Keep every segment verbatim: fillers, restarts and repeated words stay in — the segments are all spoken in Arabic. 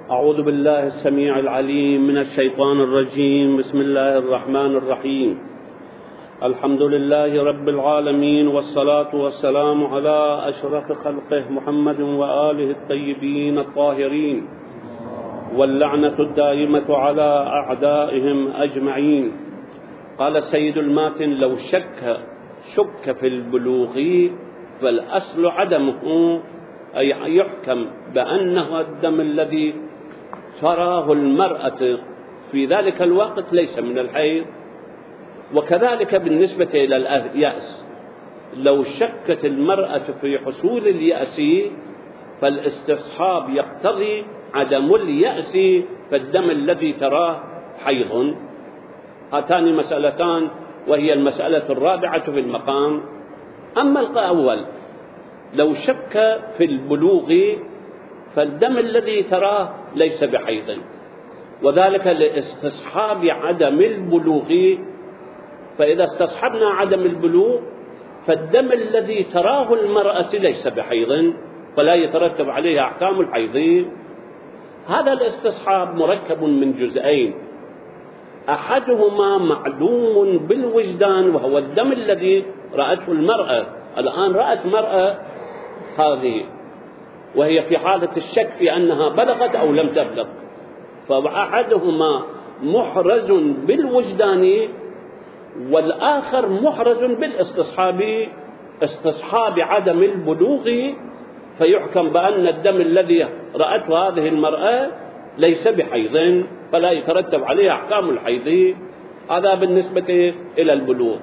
أعوذ بالله السميع العليم من الشيطان الرجيم. بسم الله الرحمن الرحيم. الحمد لله رب العالمين، والصلاة والسلام على أشرف خلقه محمد وآله الطيبين الطاهرين، واللعنة الدائمة على أعدائهم أجمعين. قال السيد الماتن: لو شك شك في البلوغ فالأصل عدمه، أي يحكم بأنه الدم الذي تراه المرأة في ذلك الوقت ليس من الحيض. وكذلك بالنسبة إلى اليأس، لو شكت المرأة في حصول اليأس فالاستصحاب يقتضي عدم اليأس، فالدم الذي تراه حيض. هاتان مسألتان، وهي المسألة الرابعة في المقام. أما الأول، لو شك في البلوغ فالدم الذي تراه ليس بحيض، وذلك لاستصحاب عدم البلوغ. فإذا استصحبنا عدم البلوغ فالدم الذي تراه المرأة ليس بحيض، فلا يترتب عليه أحكام الحيض. هذا الاستصحاب مركب من جزئين: أحدهما معلوم بالوجدان، وهو الدم الذي رأته المرأة. الآن رأت مرأة هذه وهي في حالة الشك في أنها بلغت أو لم تبلغ، فأحدهما محرز بالوجدان والآخر محرز بالاستصحاب، استصحاب عدم البلوغ، فيحكم بأن الدم الذي رأته هذه المرأة ليس بحيض، فلا يترتب عليه أحكام الحيض. هذا بالنسبة إلى البلوغ.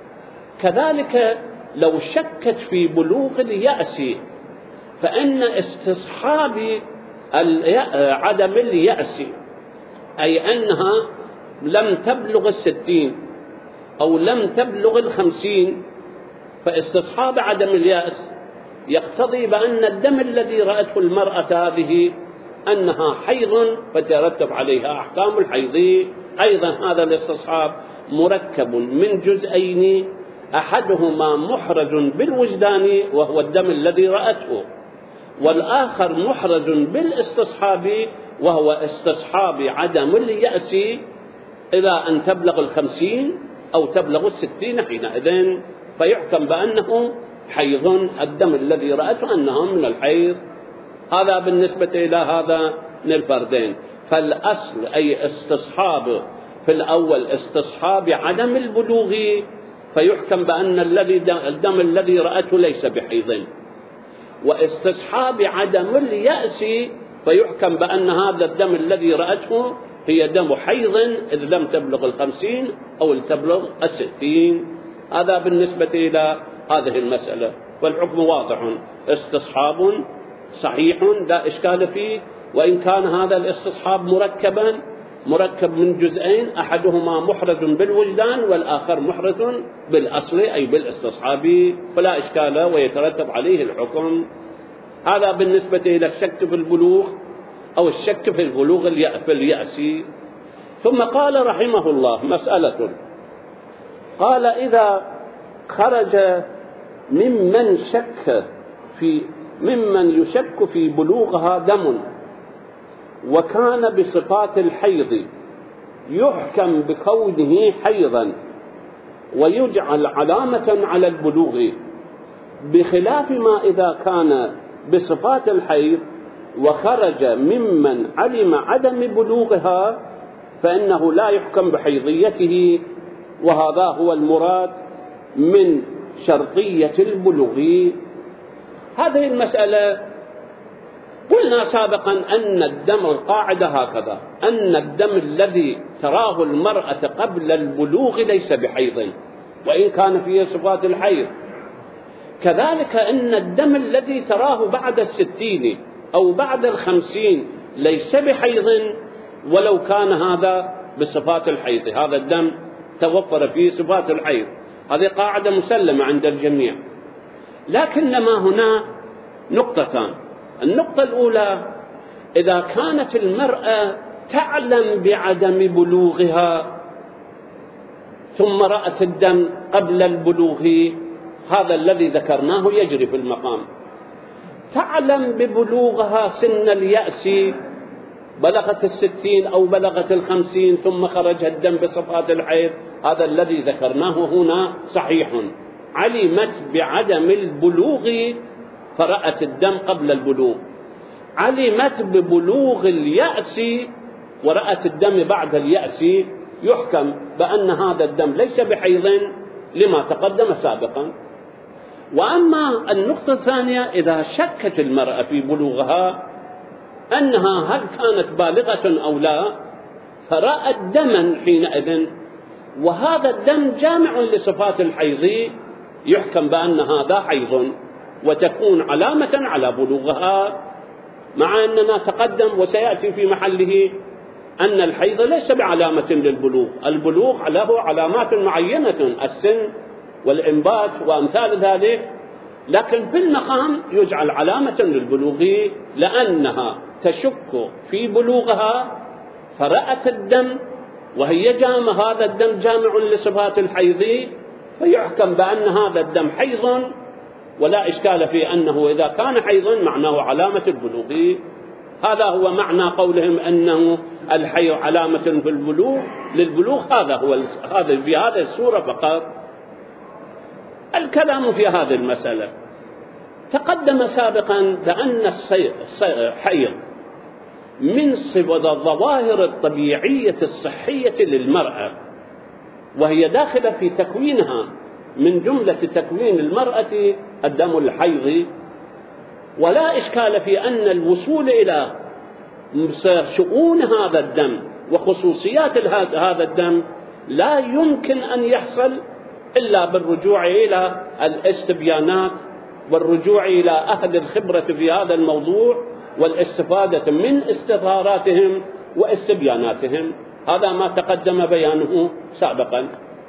كذلك لو شكت في بلوغ اليأس، فإن استصحاب عدم اليأس، أي أنها لم تبلغ الستين أو لم تبلغ الخمسين، فاستصحاب عدم اليأس يقتضي بأن الدم الذي رأته المرأة هذه أنها حيض، فترتب عليها أحكام الحيض. أيضا هذا الاستصحاب مركب من جزئين: أحدهما محرز بالوجدان وهو الدم الذي رأته، والآخر محرز بالاستصحاب وهو استصحاب عدم اليأس إلى أن تبلغ الخمسين أو تبلغ الستين حينئذ، فيحكم بأنه حيض، الدم الذي رأته أنه من الحيض. هذا بالنسبة إلى هذا من الفردين. فالأصل أي استصحاب في الأول استصحاب عدم البلوغ، فيحكم بأن الذي الدم الذي رأته ليس بحيض، واستصحاب عدم اليأس فيحكم بأن هذا الدم الذي رأته هي دم حيض إذ لم تبلغ الخمسين أو تبلغ الستين. هذا بالنسبة إلى هذه المسألة، والحكم واضح: استصحاب صحيح لا إشكال فيه، وإن كان هذا الاستصحاب مركبا مركب من جزئين: أحدهما محرز بالوجدان والآخر محرز بالأصل أي بالاستصحاب، فلا إشكال ويترتب عليه الحكم. هذا بالنسبة إلى الشك في البلوغ أو الشك في البلوغ في اليأس. ثم قال رحمه الله مسألة، قال: إذا خرج ممن شك في ممن يشك في بلوغها دم وكان بصفات الحيض، يحكم بكونه حيضا ويجعل علامة على البلوغ، بخلاف ما إذا كان بصفات الحيض وخرج ممن علم عدم بلوغها فإنه لا يحكم بحيضيته. وهذا هو المراد من شرطية البلوغ. هذه المسألة قلنا سابقا أن الدم القاعدة هكذا: أن الدم الذي تراه المرأة قبل البلوغ ليس بحيض وإن كان فيه صفات الحيض. كذلك أن الدم الذي تراه بعد الستين أو بعد الخمسين ليس بحيض ولو كان هذا بصفات الحيض. هذا الدم توفر فيه صفات الحيض، هذه قاعدة مسلمة عند الجميع. لكنما هنا نقطتان: النقطة الأولى، إذا كانت المرأة تعلم بعدم بلوغها ثم رأت الدم قبل البلوغ، هذا الذي ذكرناه يجري في المقام. تعلم ببلوغها سن اليأس بلغت الستين أو بلغت الخمسين ثم خرج الدم بصفات الحيض، هذا الذي ذكرناه هنا صحيح. علمت بعدم البلوغ فرأت الدم قبل البلوغ، علمت ببلوغ اليأس ورأت الدم بعد اليأس، يحكم بأن هذا الدم ليس بحيض لما تقدم سابقا. وأما النقطة الثانية، إذا شكت المرأة في بلوغها أنها هل كانت بالغة أو لا، فرأت دما حينئذ وهذا الدم جامع لصفات الحيض، يحكم بأن هذا حيض وتكون علامة على بلوغها، مع أننا تقدم وسيأتي في محله أن الحيض ليس بعلامة للبلوغ، البلوغ له علامات معينة، السن والإنبات وأمثال ذلك، لكن في المقام يجعل علامة للبلوغ لأنها تشك في بلوغها فرأت الدم وهي جامع، هذا الدم جامع لصفات الحيض، فيحكم بأن هذا الدم حيض، ولا إشكال في أنه إذا كان حيضا معناه علامة البلوغ. هذا هو معنى قولهم أنه الحيض علامة في البلوغ للبلوغ، هذا هو هذا في هذه السورة فقط. الكلام في هذه المسألة تقدم سابقا بأن الحيض من الظواهر الطبيعية الصحية للمرأة، وهي داخلة في تكوينها، من جملة تكوين المرأة الدم الحيض، ولا إشكال في أن الوصول إلى شؤون هذا الدم وخصوصيات هذا الدم لا يمكن أن يحصل إلا بالرجوع إلى الاستبيانات والرجوع إلى أهل الخبرة في هذا الموضوع والاستفادة من استظهاراتهم واستبياناتهم. هذا ما تقدم بيانه سابقا.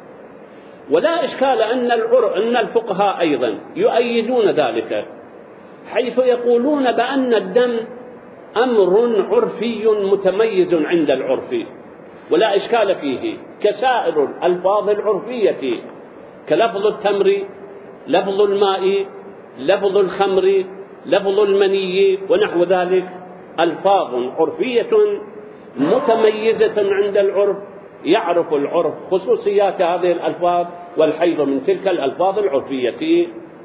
ولا إشكال أن أن الفقهاء أيضا يؤيدون ذلك، حيث يقولون بأن الدم أمر عرفي متميز عند العرف، ولا إشكال فيه كسائر الألفاظ العرفية، كلفظ التمر، لفظ الماء، لفظ الخمر، لفظ المني ونحو ذلك، ألفاظ عرفية متميزة عند العرف، يعرف العرف خصوصيات هذه الألفاظ، والحيض من تلك الألفاظ العرفية.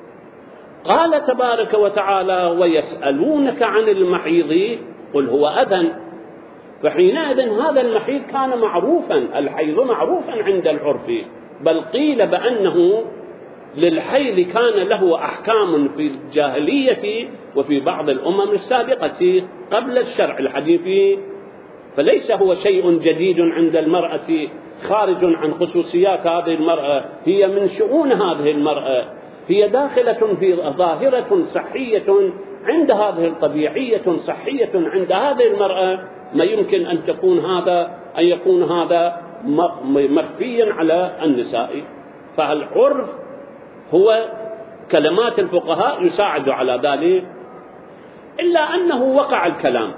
قال تبارك وتعالى: ويسألونك عن المحيض قل هو أذى. فحينئذ هذا المحيض كان معروفا، الحيض معروفا عند العرف، بل قيل بأنه للحيض كان له أحكام في الجاهلية وفي بعض الأمم السابقة قبل الشرع الحديث، فليس هو شيء جديد عند المرأة خارج عن خصوصيات هذه المرأة، هي من شؤون هذه المرأة، هي داخلة في ظاهرة صحية عند هذه الطبيعية صحية عند هذه المرأة، ما يمكن أن تكون هذا أن يكون هذا مخفيا على النساء. فالعرف هو كلمات الفقهاء يساعد على ذلك، إلا أنه وقع الكلام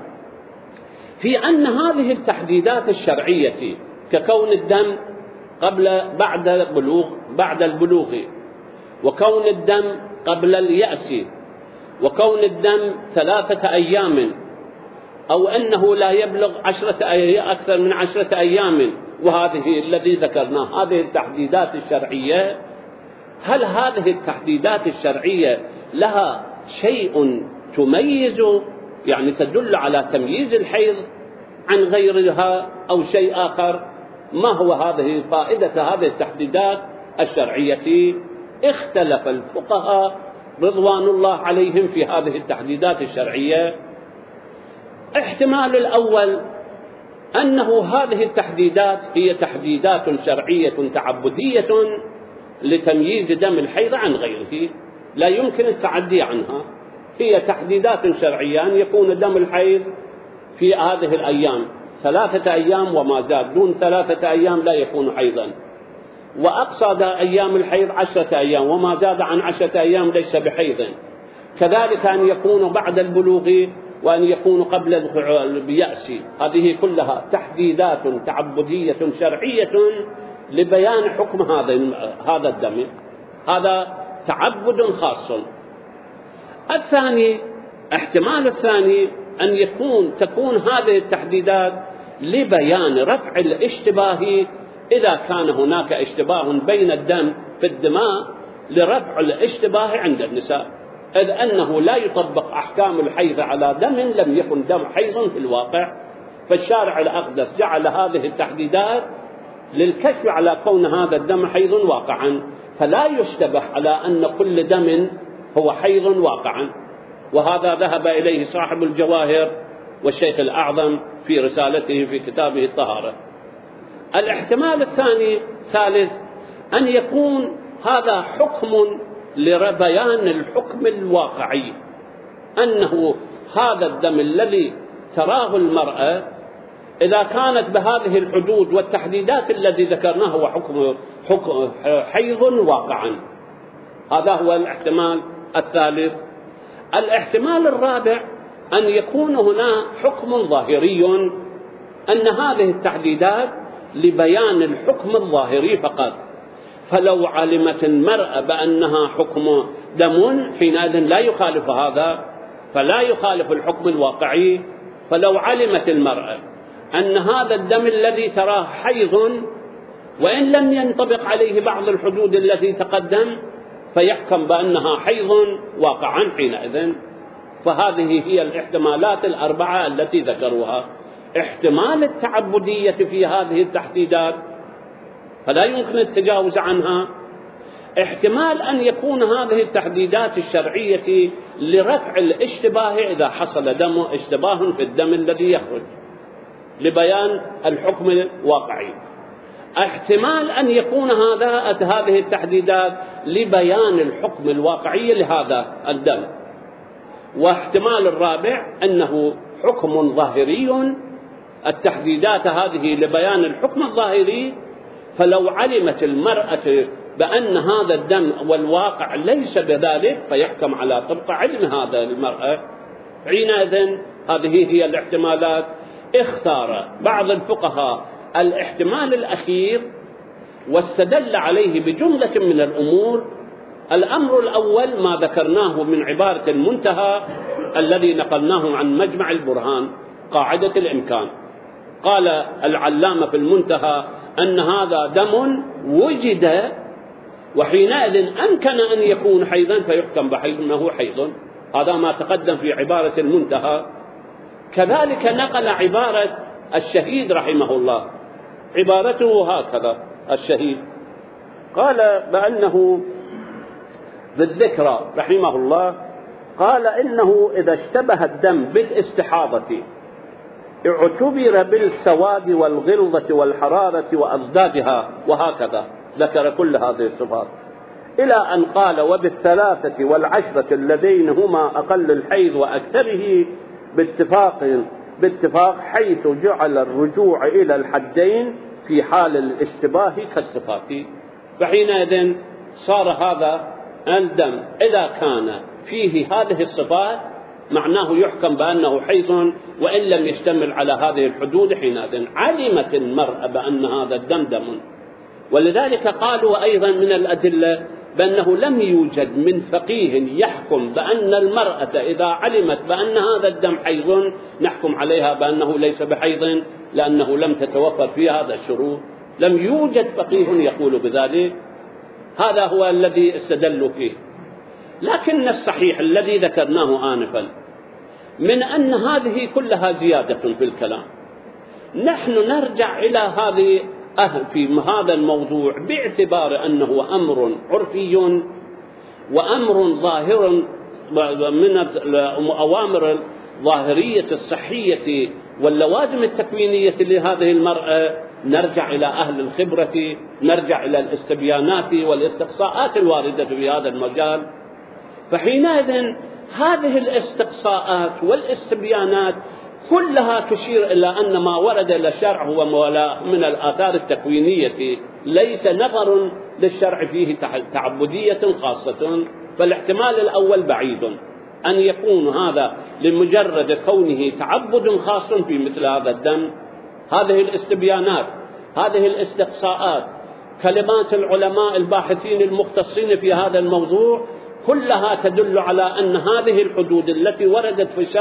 في أن هذه التحديدات الشرعية ككون الدم قبل بعد البلوغ بعد البلوغ وكون الدم قبل اليأس وكون الدم ثلاثة أيام أو أنه لا يبلغ عشرة أيام أكثر من عشرة أيام، وهذه الذي ذكرناه هذه التحديدات الشرعية، هل هذه التحديدات الشرعية لها شيء تميز، يعني تدل على تمييز الحيض عن غيرها أو شيء آخر؟ ما هو هذه فائدة هذه التحديدات الشرعية؟ اختلف الفقهاء رضوان الله عليهم في هذه التحديدات الشرعية. احتمال الأول أنه هذه التحديدات هي تحديدات شرعية تعبدية لتمييز دم الحيض عن غيره، لا يمكن التعدي عنها، هي تحديدات شرعية أن يكون دم الحيض في هذه الأيام ثلاثة أيام وما زاد، دون ثلاثة أيام لا يكون حيضا، وأقصى أيام الحيض عشرة أيام وما زاد عن عشرة أيام ليس بحيض. كذلك أن يكون بعد البلوغ وأن يكون قبل اليأس، هذه كلها تحديدات تعبدية شرعية لبيان حكم هذا هذا الدم، هذا تعبد خاص. الثاني احتمال الثاني أن يكون تكون هذه التحديدات لبيان رفع الاشتباه إذا كان هناك اشتباه بين الدم في الدماء لرفع الاشتباه عند النساء، إذ أنه لا يطبق أحكام الحيض على دم لم يكن دم حيض في الواقع. فالشارع الأقدس جعل هذه التحديدات للكشف على كون هذا الدم حيض واقعا، فلا يشتبه على أن كل دم هو حيض واقعا. وهذا ذهب إليه صاحب الجواهر والشيخ الأعظم في رسالته في كتابه الطهارة. الاحتمال الثاني ثالث أن يكون هذا حكم لبيان الحكم الواقعي، أنه هذا الدم الذي تراه المرأة إذا كانت بهذه الحدود والتحديدات الذي ذكرناه هو حكم حكم حيض واقعا. هذا هو الاحتمال الثالث. الاحتمال الرابع أن يكون هنا حكم ظاهري، أن هذه التحديدات لبيان الحكم الظاهري فقط، فلو علمت المرأة بأنها حكم دم حينئذ لا يخالف هذا، فلا يخالف الحكم الواقعي. فلو علمت المرأة أن هذا الدم الذي تراه حيض وإن لم ينطبق عليه بعض الحدود التي تقدم فيحكم بأنها حيض واقعا حينئذ. فهذه هي الاحتمالات الأربعة التي ذكروها. احتمال التعبدية في هذه التحديدات فلا يمكن التجاوز عنها. احتمال أن يكون هذه التحديدات الشرعية لرفع الاشتباه إذا حصل دم اشتباه في الدم الذي يخرج لبيان الحكم الواقعي. احتمال أن يكون هذا هذه التحديدات لبيان الحكم الواقعي لهذا الدم. واحتمال الرابع أنه حكم ظاهري، التحديدات هذه لبيان الحكم الظاهري، فلو علمت المرأة بأن هذا الدم والواقع ليس بذلك فيحكم على طبق علم هذا المرأة. حينئذ هذه هي الاحتمالات. اختار بعض الفقهاء الاحتمال الأخير واستدل عليه بجملة من الأمور. الأمر الأول ما ذكرناه من عبارة المنتهى الذي نقلناه عن مجمع البرهان، قاعدة الإمكان. قال العلامة في المنتهى أن هذا دم وجد وحينئذ أمكن أن يكون حيضا فيحكم بحيض أنه حيض. هذا ما تقدم في عبارة المنتهى. كذلك نقل عبارة الشهيد رحمه الله، عبارته هكذا: الشهيد قال بأنه بالذكرى رحمه الله قال إنه إذا اشتبه الدم بالاستحاضة اعتبر بالسواد والغلظة والحرارة وأضدادها، وهكذا ذكر كل هذه الصفات، إلى أن قال وبالثلاثة والعشرة اللذين هما أقل الحيض وأكثره باتفاق باتفاق حيث جعل الرجوع إلى الحدين في حال الاشتباه كالصفات. فحينئذ صار هذا الدم إذا كان فيه هذه الصفات معناه يحكم بأنه حيض وإن لم يشتمل على هذه الحدود. حينئذ علمت المرأة بأن هذا الدم دم. ولذلك قالوا أيضا من الأدلة بأنه لم يوجد من فقيه يحكم بأن المرأة إذا علمت بأن هذا الدم حيض نحكم عليها بأنه ليس بحيض، لأنه لم تتوفر فيها هذا الشروط. لم يوجد فقيه يقول بذلك. هذا هو الذي استدلوا فيه. لكن الصحيح الذي ذكرناه آنفا من أن هذه كلها زيادة في الكلام. نحن نرجع إلى هذه أهل في هذا الموضوع باعتبار أنه أمر عرفي وأمر ظاهر من الأوامر الظاهرية الصحية واللوازم التكوينية لهذه المرأة. نرجع إلى أهل الخبرة، نرجع إلى الاستبيانات والاستقصاءات الواردة في هذا المجال. فحينئذ هذه الاستقصاءات والاستبيانات كلها تشير إلى أن ما ورد إلى الشرع هو من الآثار التكوينية، ليس نظر للشرع فيه تعبدية خاصة. فالاحتمال الأول بعيد أن يكون هذا لمجرد كونه تعبد خاص في مثل هذا الدم. هذه الاستبيانات، هذه الاستقصاءات، كلمات العلماء الباحثين المختصين في هذا الموضوع كلها تدل على أن هذه الحدود التي وردت في الشرع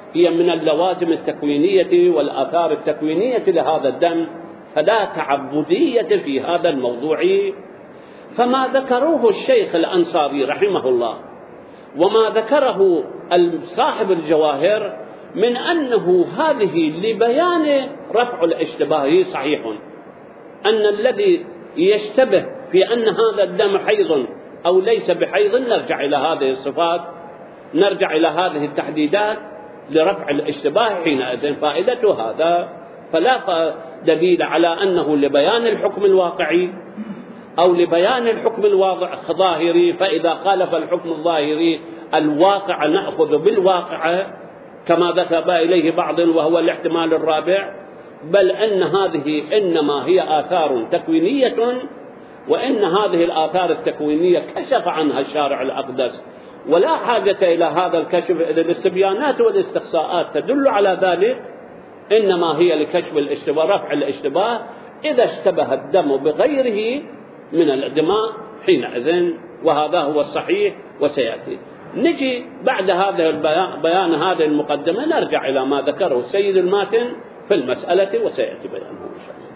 هي من اللوازم التكوينية والآثار التكوينية لهذا الدم، فلا تعبدية في هذا الموضوع. فما ذكروه الشيخ الأنصاري رحمه الله وما ذكره صاحب الجواهر من أنه هذه لبيان رفع الاشتباه صحيح، أن الذي يشتبه في أن هذا الدم حيض أو ليس بحيض نرجع إلى هذه الصفات، نرجع إلى هذه التحديدات لرفع الاشتباه حينئذ فائدة هذا. فلا دليل على أنه لبيان الحكم الواقعي أو لبيان الحكم الظاهري، فإذا خالف الحكم الظاهري الواقع نأخذ بالواقع كما ذهب إليه بعض وهو الاحتمال الرابع، بل أن هذه إنما هي آثار تكوينية، وإن هذه الآثار التكوينية كشف عنها الشارع الأقدس ولا حاجة إلى هذا الكشف، إذا الاستبيانات والاستقصاءات تدل على ذلك، إنما هي لكشف الاشتباه، رفع الاشتباه إذا اشتبه الدم بغيره من الدماء حينئذ، وهذا هو الصحيح وسيأتي. نجي بعد هذا البيان بيان هذه المقدمة نرجع إلى ما ذكره السيد الماتن في المسألة وسيأتي بيانه إن شاء الله.